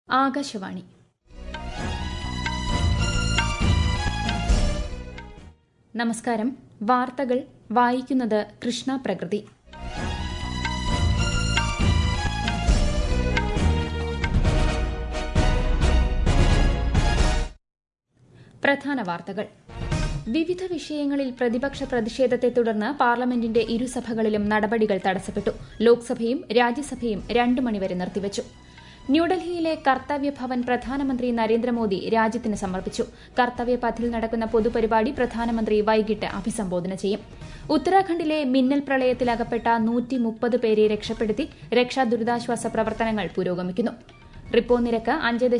ആകാശവാണി. നമസ്കാരം. വാർത്തകൾ വായിക്കുന്നത് കൃഷ്ണ പ്രകൃതി. പ്രധാന വാർത്തകൾ. വിവിധ വിഷയങ്ങളിൽ പ്രതിപക്ഷ പ്രതിഷേധത്തെ തുടർന്ന് പാർലമെന്റിന്റെ ഇരുസഭകളിലും നടപടികൾ തടസ്സപ്പെട്ടു. ലോക്സഭയും രാജ്യസഭയും 2 മണിവരെ നിർത്തിവച്ചു. ന്യൂഡൽഹിയിലെ കർത്തവ്യ ഭവൻ പ്രധാനമന്ത്രി നരേന്ദ്രമോദി രാജ്യത്തിന് സമർപ്പിച്ചു. കർത്തവ്യ പഥിൽ നടക്കുന്ന പൊതുപരിപാടി പ്രധാനമന്ത്രി വൈകിട്ട് അഭിസംബോധന ചെയ്യും. ഉത്തരാഖണ്ഡിലെ മിന്നൽ പ്രളയത്തിൽ അകപ്പെട്ട 130 പേരെ രക്ഷപ്പെടുത്തി രക്ഷാ ദുരിതാശ്വാസ പ്രവർത്തനങ്ങൾ പുരോഗമിക്കുന്നു. റിപ്പോ നിരക്ക്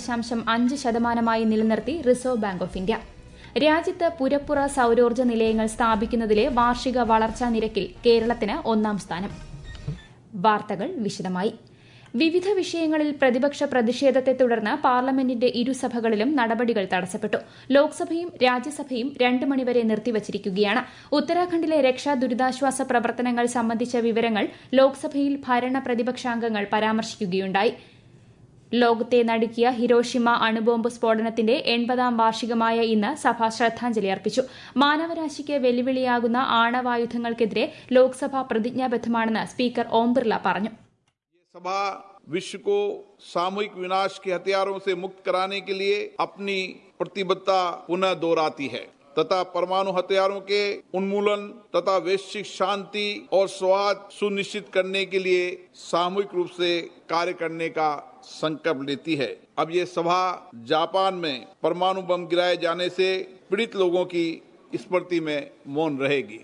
5.5% നിലനിർത്തി റിസർവ് ബാങ്ക് ഓഫ് ഇന്ത്യ. രാജ്യത്ത് പുരപ്പുറ സൌരോർജ്ജ നിലയങ്ങൾ സ്ഥാപിക്കുന്നതിലെ വാർഷിക വളർച്ചാ നിരക്കിൽ കേരളത്തിന് 1ാം സ്ഥാനം. വാർത്തകൾ വിശദമായി. വിവിധ വിഷയങ്ങളിൽ പ്രതിപക്ഷ പ്രതിഷേധത്തെ തുടർന്ന് പാർലമെന്റിന്റെ ഇരുസഭകളിലും നടപടികൾ തടസ്സപ്പെട്ടു. ലോക്സഭയും രാജ്യസഭയും 2 മണിവരെ നിർത്തിവച്ചിരിക്കുകയാണ്. ഉത്തരാഖണ്ഡിലെ രക്ഷാ ദുരിതാശ്വാസ പ്രവർത്തനങ്ങൾ സംബന്ധിച്ച വിവരങ്ങൾ ലോക്സഭയിൽ ഭരണ പ്രതിപക്ഷാംഗങ്ങൾ പരാമർശിക്കുകയുണ്ടായി. ലോകത്തെ നടുക്കിയ ഹിരോഷിമ അണുബോംബ് സ്ഫോടനത്തിന്റെ 80ാം വാർഷികമായ ഇന്ന് സഭ ശ്രദ്ധാഞ്ജലി അർപ്പിച്ചു. മാനവരാശിക്ക് വെല്ലുവിളിയാകുന്ന ആണവായുധങ്ങൾക്കെതിരെ ലോക്സഭ പ്രതിജ്ഞാബദ്ധമാണെന്ന് സ്പീക്കർ ഓം ബിർല പറഞ്ഞു. सभा विश्व को सामूहिक विनाश के हथियारों से मुक्त कराने के लिए अपनी प्रतिबद्धता पुनः दोहराती है तथा परमाणु हथियारों के उन्मूलन तथा वैश्विक शांति और सौहार्द सुनिश्चित करने के लिए सामूहिक रूप से कार्य करने का संकल्प लेती है. अब ये सभा जापान में परमाणु बम गिराए जाने से पीड़ित लोगों की स्मृति में मौन रहेगी.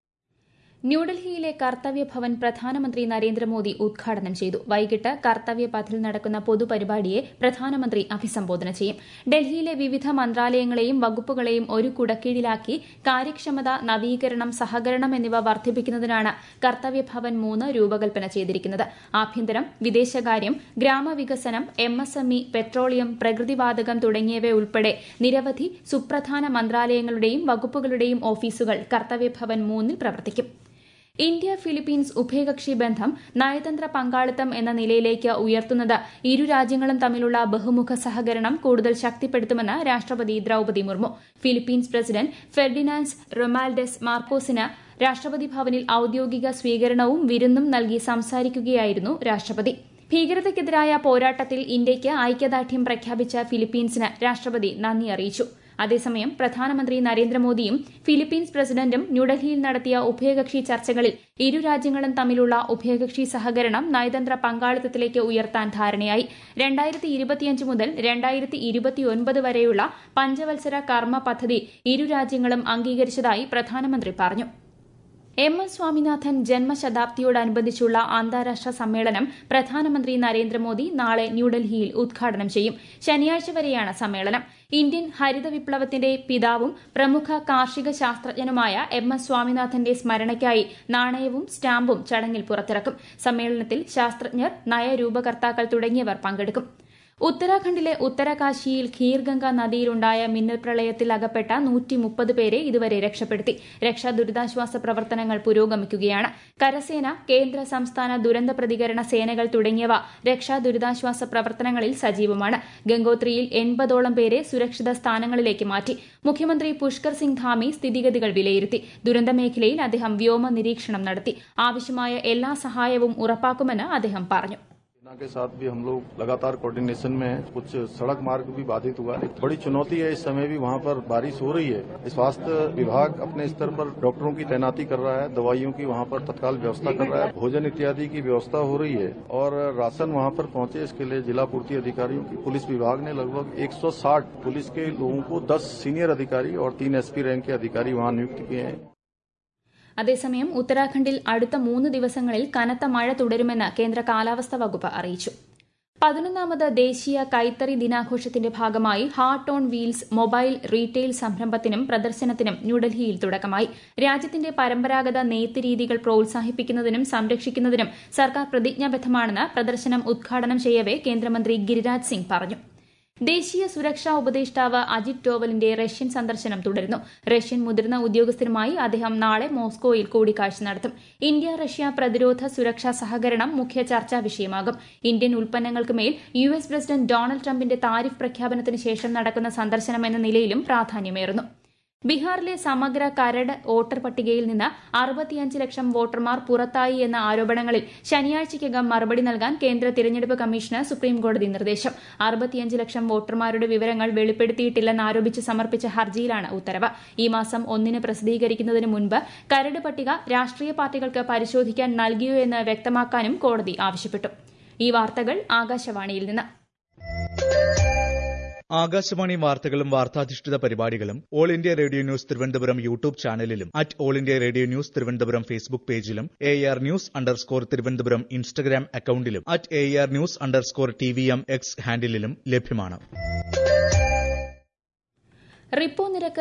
ന്യൂഡൽഹിയിലെ കർത്തവ്യ ഭവൻ പ്രധാനമന്ത്രി നരേന്ദ്രമോദി ഉദ്ഘാടനം ചെയ്തു. വൈകിട്ട് കർത്തവ്യ പഥിൽ നടക്കുന്ന പൊതുപരിപാടിയെ പ്രധാനമന്ത്രി അഭിസംബോധന ചെയ്യും. ഡൽഹിയിലെ വിവിധ മന്ത്രാലയങ്ങളെയും വകുപ്പുകളെയും ഒരു കുടക്കീഴിലാക്കി കാര്യക്ഷമത, നവീകരണം, സഹകരണം എന്നിവ വർദ്ധിപ്പിക്കുന്നതിനാണ് കർത്തവ്യ ഭവൻ 3 രൂപകൽപ്പന ചെയ്തിരിക്കുന്നത്. ആഭ്യന്തരം, വിദേശകാര്യം, ഗ്രാമവികസനം, MSME, പെട്രോളിയം, പ്രകൃതിവാതകം തുടങ്ങിയവയുൾപ്പെടെ നിരവധി സുപ്രധാന മന്ത്രാലയങ്ങളുടെയും വകുപ്പുകളുടെയും ഓഫീസുകൾ കർത്തവ്യ ഭവൻ 3 പ്രവർത്തിക്കും. ഇന്ത്യ ഫിലിപ്പീൻസ് ഉഭയകക്ഷി ബന്ധം നയതന്ത്ര പങ്കാളിത്തം എന്ന നിലയിലേക്ക് ഉയർത്തുന്നത് ഇരു രാജ്യങ്ങളും തമ്മിലുള്ള ബഹുമുഖ സഹകരണം കൂടുതൽ ശക്തിപ്പെടുത്തുമെന്ന് രാഷ്ട്രപതി Droupadi Murmu. Philippines president Ferdinand Romualdez മാർക്കോസിന് രാഷ്ട്രപതി ഭവനിൽ ഔദ്യോഗിക സ്വീകരണവും വിരുന്നും നൽകി സംസാരിക്കുകയായിരുന്നു രാഷ്ട്രപതി. ഭീകരതയ്ക്കെതിരായ പോരാട്ടത്തിൽ ഇന്ത്യയ്ക്ക് ഐക്യദാർഢ്യം പ്രഖ്യാപിച്ച ഫിലിപ്പീൻസിന് രാഷ്ട്രപതി നന്ദി അറിയിച്ചു. അതേസമയം പ്രധാനമന്ത്രി നരേന്ദ്രമോദിയും ഫിലിപ്പീൻസ് പ്രസിഡന്റും ന്യൂഡൽഹിയിൽ നടത്തിയ ഉഭയകക്ഷി ചർച്ചകളിൽ ഇരു രാജ്യങ്ങളും തമ്മിലുള്ള ഉഭയകക്ഷി സഹകരണം നയതന്ത്ര പങ്കാളിത്തത്തിലേക്ക് ഉയർത്താൻ ധാരണയായി. 2025 മുതൽ 2029 വരെയുള്ള പഞ്ചവത്സര കർമ്മ പദ്ധതി ഇരു രാജ്യങ്ങളും അംഗീകരിച്ചതായി പ്രധാനമന്ത്രി പറഞ്ഞു. MS സ്വാമിനാഥൻ ജന്മശതാബ്ദിയോടനുബന്ധിച്ചുള്ള അന്താരാഷ്ട്ര സമ്മേളനം പ്രധാനമന്ത്രി നരേന്ദ്രമോദി നാളെ ന്യൂഡൽഹിയിൽ ഉദ്ഘാടനം ചെയ്യും. ശനിയാഴ്ച വരെയാണ് സമ്മേളനം. ഇന്ത്യൻ ഹരിത വിപ്ലവത്തിന്റെ പിതാവും പ്രമുഖ കാർഷിക ശാസ്ത്രജ്ഞനുമായ MS സ്വാമിനാഥന്റെ സ്മരണയ്ക്കായി നാണയവും സ്റ്റാമ്പും ചടങ്ങിൽ പുറത്തിറക്കും. സമ്മേളനത്തിൽ ശാസ്ത്രജ്ഞർ, നയരൂപകർത്താക്കൾ തുടങ്ങിയവർ പങ്കെടുക്കും. ഉത്തരാഖണ്ഡിലെ ഉത്തരകാശിയിൽ ഖീർഗംഗ നദിയിലുണ്ടായ മിന്നൽ പ്രളയത്തിൽ അകപ്പെട്ട 130 പേരെ ഇതുവരെ രക്ഷപ്പെടുത്തി. രക്ഷാ ദുരിതാശ്വാസ പ്രവർത്തനങ്ങൾ പുരോഗമിക്കുകയാണ്. കരസേന, കേന്ദ്ര സംസ്ഥാന ദുരന്ത പ്രതികരണ സേനകൾ തുടങ്ങിയവ രക്ഷാ ദുരിതാശ്വാസ പ്രവർത്തനങ്ങളിൽ സജീവമാണ്. ഗംഗോത്രിയിൽ 80ഓളം പേരെ സുരക്ഷിത സ്ഥാനങ്ങളിലേക്ക് മാറ്റി. മുഖ്യമന്ത്രി പുഷ്കർ സിംഗ് ധാമി സ്ഥിതിഗതികൾ വിലയിരുത്തി. ദുരന്തമേഖലയിൽ അദ്ദേഹം വ്യോമ നിരീക്ഷണം നടത്തി. ആവശ്യമായ എല്ലാ സഹായവും ഉറപ്പാക്കുമെന്ന് അദ്ദേഹം പറഞ്ഞു. के साथ भी हम लोग लगातार कोऑर्डिनेशन में हैं. कुछ सड़क मार्ग भी बाधित हुआ है. बड़ी चुनौती है. इस समय भी वहां पर बारिश हो रही है. स्वास्थ्य विभाग अपने स्तर पर डॉक्टरों की तैनाती कर रहा है. दवाइयों की वहां पर तत्काल व्यवस्था कर रहा है. भोजन इत्यादि की व्यवस्था हो रही है और राशन वहां पर पहुंचे इसके लिए जिला पूर्ति अधिकारियों की पुलिस विभाग ने लगभग 160 पुलिस के लोगों को 10 सीनियर अधिकारी और 3 SP रैंक के अधिकारी वहां नियुक्त किए हैं. അതേസമയം ഉത്തരാഖണ്ഡിൽ അടുത്ത 3 ദിവസങ്ങളിൽ കനത്ത മഴ തുടരുമെന്ന് കേന്ദ്ര കാലാവസ്ഥാ വകുപ്പ് അറിയിച്ചു. 11ാമത് ദേശീയ കൈത്തറി ദിനാഘോഷത്തിന്റെ ഭാഗമായി heart on wheels mobile retail സംരംഭത്തിനും പ്രദർശനത്തിനും ന്യൂഡൽഹിയിൽ തുടക്കമായി. രാജ്യത്തിന്റെ പരമ്പരാഗത നെയ്ത്ത് രീതികൾ പ്രോത്സാഹിപ്പിക്കുന്നതിനും സംരക്ഷിക്കുന്നതിനും സർക്കാർ പ്രതിജ്ഞാബദ്ധമാണെന്ന് പ്രദർശനം ഉദ്ഘാടനം ചെയ്യവെ കേന്ദ്രമന്ത്രി ഗിരിരാജ് സിംഗ് പറഞ്ഞു. ദേശീയ സുരക്ഷാ ഉപദേഷ്ടാവ് അജിത് ഡോവലിന്റെ റഷ്യൻ സന്ദർശനം തുടരുന്നു. റഷ്യൻ മുതിർന്ന ഉദ്യോഗസ്ഥരുമായി അദ്ദേഹം നാളെ മോസ്കോയിൽ കൂടിക്കാഴ്ച നടത്തും. ഇന്ത്യ റഷ്യ പ്രതിരോധ സുരക്ഷാ സഹകരണം മുഖ്യ ചർച്ചാ വിഷയമാകും. ഇന്ത്യൻ ഉൽപ്പന്നങ്ങൾക്ക് മേൽ യുഎസ് പ്രസിഡന്റ് ഡൊണാൾഡ് ട്രംപിന്റെ താരിഫ് പ്രഖ്യാപനത്തിന് ശേഷം നടക്കുന്ന സന്ദർശനം എന്ന നിലയിലും പ്രാധാന്യമേറുന്നു. ബീഹാറിലെ സമഗ്ര കരട് വോട്ടർ പട്ടികയിൽ നിന്ന് 65 ലക്ഷം വോട്ടർമാർ പുറത്തായി എന്ന ആരോപണങ്ങളിൽ ശനിയാഴ്ചയ്ക്കകം മറുപടി നൽകാൻ കേന്ദ്ര തിരഞ്ഞെടുപ്പ് കമ്മീഷന് സുപ്രീംകോടതി നിർദ്ദേശം. 65 ലക്ഷം വോട്ടർമാരുടെ വിവരങ്ങൾ വെളിപ്പെടുത്തിയിട്ടില്ലെന്നാരോപിച്ച് സമർപ്പിച്ച ഹർജിയിലാണ് ഉത്തരവ്. ഈ മാസം 1 പ്രസിദ്ധീകരിക്കുന്നതിന് മുൻപ് കരട് പട്ടിക രാഷ്ട്രീയ പാർട്ടികൾക്ക് പരിശോധിക്കാൻ നൽകിയോ എന്ന് വ്യക്തമാക്കാനും കോടതി ആവശ്യപ്പെട്ടു. ഈ വാർത്തകൾ ആകാശവാണിയിൽ നിന്ന്. ആകാശവാണി വാർത്തകളും വാർത്താധിഷ്ഠിത പരിപാടികളും all India radio news Thiruvananthapuram YouTube ചാനലിലും all India radio news Thiruvananthapuram Facebook പേജിലും AR News_ തിരുവനന്തപുരം ഇൻസ്റ്റഗ്രാം അക്കൌണ്ടിലും AR News_TVM X ഹാൻഡിലും ലഭ്യമാണ്. റിപ്പോ നിരക്ക്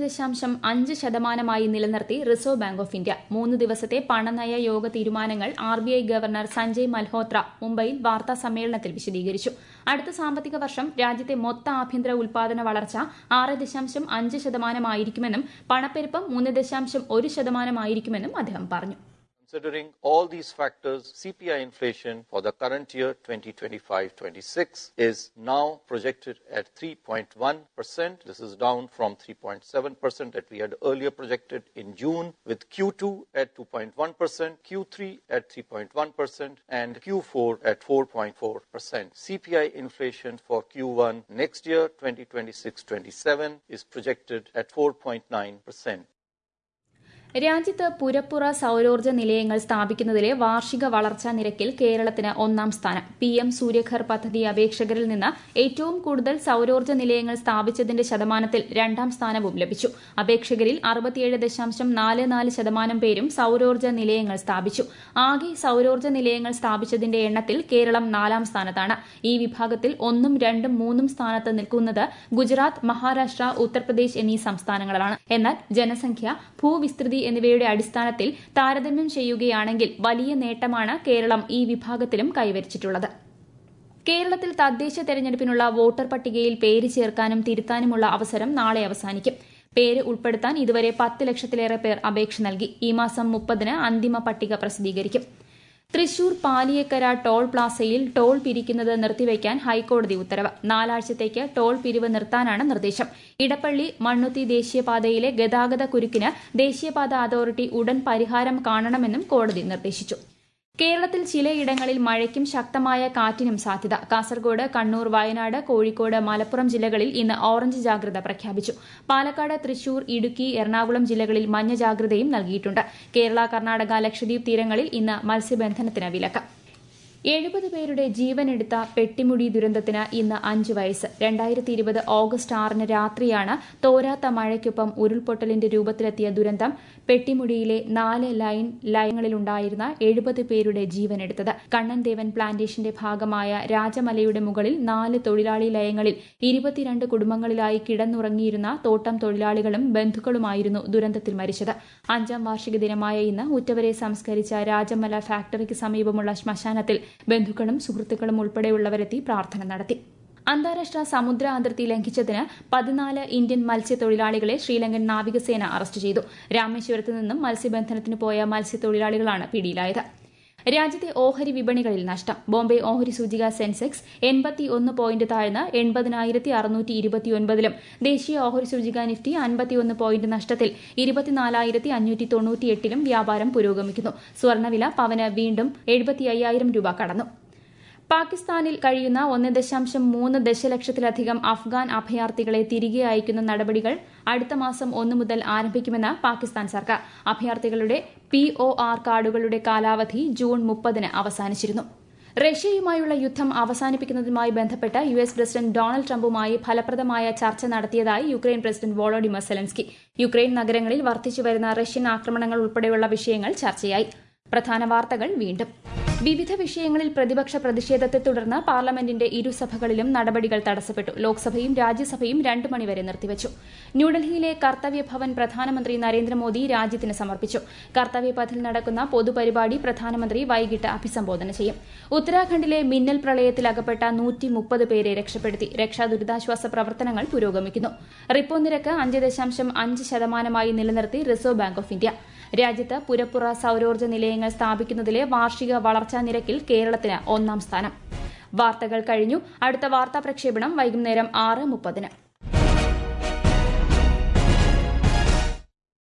5.5% നിലനിർത്തി റിസർവ് ബാങ്ക് ഓഫ് ഇന്ത്യ. 3 ദിവസത്തെ പണനയ യോഗ തീരുമാനങ്ങൾ RBI ഗവർണർ സഞ്ജയ് മൽഹോത്ര മുംബൈയിൽ വാർത്താ സമ്മേളനത്തിൽ വിശദീകരിച്ചു. അടുത്ത സാമ്പത്തിക വർഷം രാജ്യത്തെ മൊത്ത ആഭ്യന്തര ഉൽപാദന വളർച്ച 6.5% ആയിരിക്കുമെന്നും പണപ്പെരുപ്പം 3.1% ആയിരിക്കുമെന്നും അദ്ദേഹം പറഞ്ഞു. Considering all these factors, CPI inflation for the current year 2025-26 is now projected at 3.1%. This is down from 3.7% that we had earlier projected in June, with Q2 at 2.1%, Q3 at 3.1% and Q4 at 4.4%. CPI inflation for Q1 next year 2026-27 is projected at 4.9%. രാജ്യത്ത് പുരപ്പുറ സൌരോർജ്ജ നിലയങ്ങൾ സ്ഥാപിക്കുന്നതിലെ വാർഷിക വളർച്ചാ നിരക്കിൽ കേരളത്തിന് 1ാം സ്ഥാനം. PM Surya Ghar പദ്ധതി അപേക്ഷകരിൽ നിന്ന് ഏറ്റവും കൂടുതൽ സൌരോർജ്ജ നിലയങ്ങൾ സ്ഥാപിച്ചതിന്റെ ശതമാനത്തിൽ 2ാം സ്ഥാനവും ലഭിച്ചു. അപേക്ഷകരിൽ 67.44% പേരും സൌരോർജ്ജ നിലയങ്ങൾ സ്ഥാപിച്ചു. ആകെ സൌരോർജ്ജ നിലയങ്ങൾ സ്ഥാപിച്ചതിന്റെ എണ്ണത്തിൽ കേരളം 4ാം സ്ഥാനത്താണ്. ഈ വിഭാഗത്തിൽ 1ഉം 2ഉം 3ഉം സ്ഥാനത്ത് നിൽക്കുന്നത് ഗുജറാത്ത്, മഹാരാഷ്ട്ര, ഉത്തർപ്രദേശ് എന്നീ സംസ്ഥാനങ്ങളാണ്. എന്നാൽ ജനസംഖ്യ, ഭൂവിസ്തൃതി എന്നിവയുടെ അടിസ്ഥാനത്തിൽ താരതമ്യം ചെയ്യുകയാണെങ്കിൽ വലിയ നേട്ടമാണ് കേരളം ഈ വിഭാഗത്തിലും കൈവരിച്ചിട്ടുള്ളത്. കേരളത്തിൽ തദ്ദേശ തെരഞ്ഞെടുപ്പിനുള്ള വോട്ടർ പട്ടികയിൽ പേര് ചേർക്കാനും തിരുത്താനുമുള്ള അവസരം നാളെ അവസാനിക്കും. പേര് ഉൾപ്പെടുത്താൻ ഇതുവരെ 10 ലക്ഷത്തിലേറെ പേർ അപേക്ഷ നൽകി. ഈ മാസം 30-ന് അന്തിമ പട്ടിക പ്രസിദ്ധീകരിക്കും. തൃശൂർ പാലിയേക്കര ടോൾ പ്ലാസയിൽ ടോൾ പിരിക്കുന്നത് നിർത്തിവയ്ക്കാൻ ഹൈക്കോടതി ഉത്തരവ്. 4 ആഴ്ചത്തേക്ക് ടോൾ പിരിവ് നിർത്താനാണ് നിർദ്ദേശം. ഇടപ്പള്ളി മണ്ണുത്തി ദേശീയപാതയിലെ ഗതാഗത കുരുക്കിന് ദേശീയപാത അതോറിറ്റി ഉടൻ പരിഹാരം കാണണമെന്നും കോടതി നിർദ്ദേശിച്ചു. കേരളത്തിൽ ചിലയിടങ്ങളിൽ മഴയ്ക്കും ശക്തമായ കാറ്റിനും സാധ്യത. കാസർഗോഡ്, കണ്ണൂർ, വയനാട്, കോഴിക്കോട്, മലപ്പുറം ജില്ലകളിൽ ഇന്ന് ഓറഞ്ച് ജാഗ്രത പ്രഖ്യാപിച്ചു. പാലക്കാട്, തൃശൂർ, ഇടുക്കി, എറണാകുളം ജില്ലകളിൽ മഞ്ഞ ജാഗ്രതയും നൽകിയിട്ടുണ്ട്. കേരള, കർണാടക, ലക്ഷദ്വീപ് തീരങ്ങളിൽ ഇന്ന് മത്സ്യബന്ധനത്തിന് വിലക്ക്. 70 പേരുടെ ജീവനെടുത്ത പെട്ടിമുടി ദുരന്തത്തിന് ഇന്ന് 5 വയസ്സ്. 2020 ഓഗസ്റ്റ് 6-ന് രാത്രിയാണ് തോരാത്ത മഴയ്ക്കൊപ്പം ഉരുൾപൊട്ടലിന്റെ രൂപത്തിലെത്തിയ ദുരന്തം പെട്ടിമുടിയിലെ 4 ലയങ്ങളിലുണ്ടായിരുന്ന 70 പേരുടെ ജീവനെടുത്തത്. കണ്ണൻദേവൻ പ്ലാന്റേഷന്റെ ഭാഗമായ രാജമലയുടെ മുകളിൽ 4 തൊഴിലാളി ലയങ്ങളിൽ 22 കുടുംബങ്ങളിലായി കിടന്നുറങ്ങിയിരുന്ന തോട്ടം തൊഴിലാളികളും ബന്ധുക്കളുമായിരുന്നു ദുരന്തത്തിൽ മരിച്ചത്. 5ാം വാർഷിക ദിനമായ ഇന്ന് ഉറ്റവരെ സംസ്കരിച്ച രാജമല ഫാക്ടറിക്ക് സമീപമുള്ള ശ്മശാനത്തിൽ ബന്ധുക്കളും സുഹൃത്തുക്കളും ഉൾപ്പെടെയുള്ളവരെത്തി പ്രാർത്ഥന നടത്തി. അന്താരാഷ്ട്ര സമുദ്ര അതിർത്തി ലംഘിച്ചതിന് 14 ഇന്ത്യൻ മത്സ്യത്തൊഴിലാളികളെ ശ്രീലങ്കൻ നാവികസേന അറസ്റ്റ് ചെയ്തു. രാമേശ്വരത്ത് നിന്നും മത്സ്യബന്ധനത്തിന് പോയ മത്സ്യത്തൊഴിലാളികളാണ് പിടിയിലായത്. രാജ്യത്തെ ഓഹരി വിപണികളിൽ നഷ്ടം. ബോംബെ ഓഹരി സൂചിക സെൻസെക്സ് 81 പോയിന്റ് താഴ്ന്ന് 80,629-ലും ദേശീയ ഓഹരി സൂചിക നിഫ്റ്റി 51 പോയിന്റ് നഷ്ടത്തിൽ 24,598-ലും വ്യാപാരം പുരോഗമിക്കുന്നു. സ്വർണ്ണവില പവന് വീണ്ടും 75,000 രൂപ കടന്നു. പാകിസ്ഥാനിൽ കഴിയുന്ന 1.3 ദശലക്ഷത്തിലധികം അഫ്ഗാൻ അഭയാർത്ഥികളെ തിരികെ അയക്കുന്ന നടപടികൾ അടുത്ത മാസം 1 മുതൽ ആരംഭിക്കുമെന്ന് പാകിസ്ഥാൻ സർക്കാർ. അഭയാർത്ഥികളുടെ POR കാർഡുകളുടെ കാലാവധി ജൂൺ 30-ന് അവസാനിച്ചിരുന്നു. റഷ്യയുമായുള്ള യുദ്ധം അവസാനിപ്പിക്കുന്നതുമായി ബന്ധപ്പെട്ട് US പ്രസിഡന്റ് ഡൊണാൾഡ് ട്രംപുമായി ഫലപ്രദമായ ചർച്ച നടത്തിയതായി Ukraine president Volodymyr Zelensky. Ukraine നഗരങ്ങളിൽ വർദ്ധിച്ചുവരുന്ന റഷ്യൻ ആക്രമണങ്ങൾ ഉൾപ്പെടെയുള്ള വിഷയങ്ങൾ ചർച്ചയായി. പ്രധാന വാർത്തകൾ വീണ്ടും. വിവിധ വിഷയങ്ങളിൽ പ്രതിപക്ഷ പ്രതിഷേധത്തെ തുടർന്ന് പാർലമെന്റിന്റെ ഇരുസഭകളിലും നടപടികൾ തടസ്സപ്പെട്ടു. ലോക്സഭയും രാജ്യസഭയും 2 മണിവരെ നിർത്തിവച്ചു. ന്യൂഡൽഹിയിലെ കർത്തവ്യ ഭവൻ പ്രധാനമന്ത്രി നരേന്ദ്രമോദി രാജ്യത്തിന് സമർപ്പിച്ചു. കർത്തവ്യ പഥിൽ നടക്കുന്ന പൊതുപരിപാടി പ്രധാനമന്ത്രി വൈകിട്ട് അഭിസംബോധന ചെയ്യും. ഉത്തരാഖണ്ഡിലെ മിന്നൽ പ്രളയത്തിൽ അകപ്പെട്ട 130 പേരെ രക്ഷപ്പെടുത്തി. രക്ഷാ ദുരിതാശ്വാസ പ്രവർത്തനങ്ങൾ പുരോഗമിക്കുന്നു. റിപ്പോ നിരക്ക് 5.5% നിലനിർത്തി റിസർവ് ബാങ്ക് ഓഫ് ഇന്ത്യ. രാജ്യത്ത് പുരപ്പുറ സൌരോർജ്ജ നിലയങ്ങൾ സ്ഥാപിക്കുന്നതിലെ വാർഷിക വളർച്ചാ നിരക്കിൽ കേരളത്തിന് 1ാം സ്ഥാനം. വാർത്തകൾ കഴിഞ്ഞു. അടുത്ത വാർത്താ പ്രക്ഷേപണം വൈകുന്നേരം 6:30.